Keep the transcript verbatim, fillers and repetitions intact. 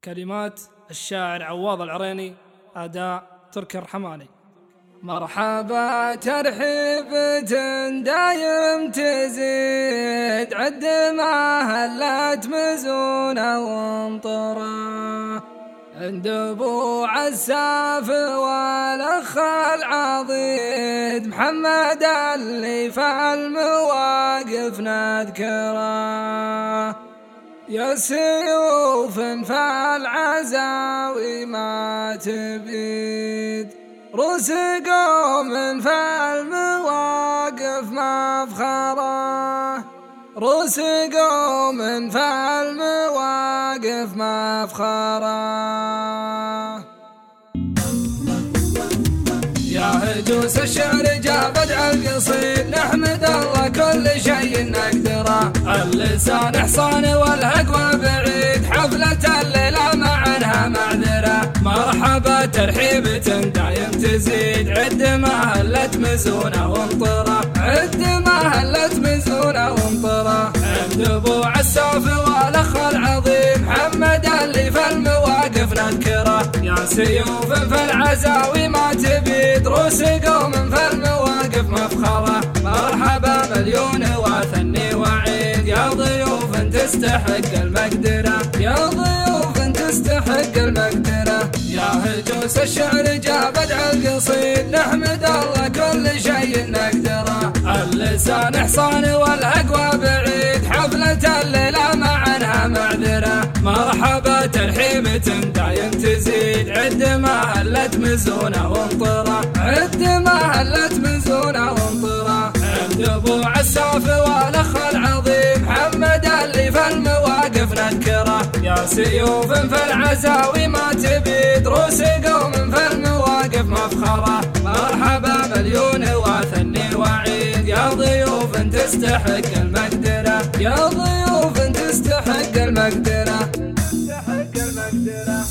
كلمات الشاعر عواض العريني، أداء تركي الرحماني. مرحبا ترحيب دايم تزيد، عد ما هلت مزونة وامطرة عند ابو عساف والاخ العضيد محمد اللي فعل مواقف نذكره. يا سيوف فالعزاوي ما تبيد، رؤوس قوم فالمواقف مفخرة، رؤوس قوم فالمواقف مفخرة. يا هجوس الشعر جاب بدع القصيد، نحمد الله كل شيء نقدره، اللسان حصان والهقوى بعيد، حفلة الليلة ما عنها معذرة. مرحبا ترحيبة دايم تزيد، عد ما هلت مزونة وامطرة، عد ما هلت مزونة وامطرة عند ابو عساف والاخ العظيم محمد اللي في المواقف نذكره. يا سيوف في العزاوي ما تبيد، رؤوس قوم في المواقف مفخرة. مرحبا مليون وثني وعيد، يا ضيوف تستحق المقدرة، يا ضيوف تستحق المقدرة. يا هجوس الشعر جاب بدع القصيد، نحمد الله كل شيء نقدره، اللسان حصان والأقوى بعيد، حفلة الليلة ما عنها معذرة. مرحبا ترحيبة دايم تزيد، عد ما هلت مزونة وامطرة، عد ما هلت مزونة وامطرة عند ابو عساف والاخ العظيم محمد اللي في المواقف نذكره. يا سيوف في العزاوي ما تبيد، رؤوس قوم في المواقف مفخرة. مرحبا مليون وثني وعيد، يا ضيوف تستحق المقدرة، يا ضيوف تستحق المقدرة، تستحق المقدرة.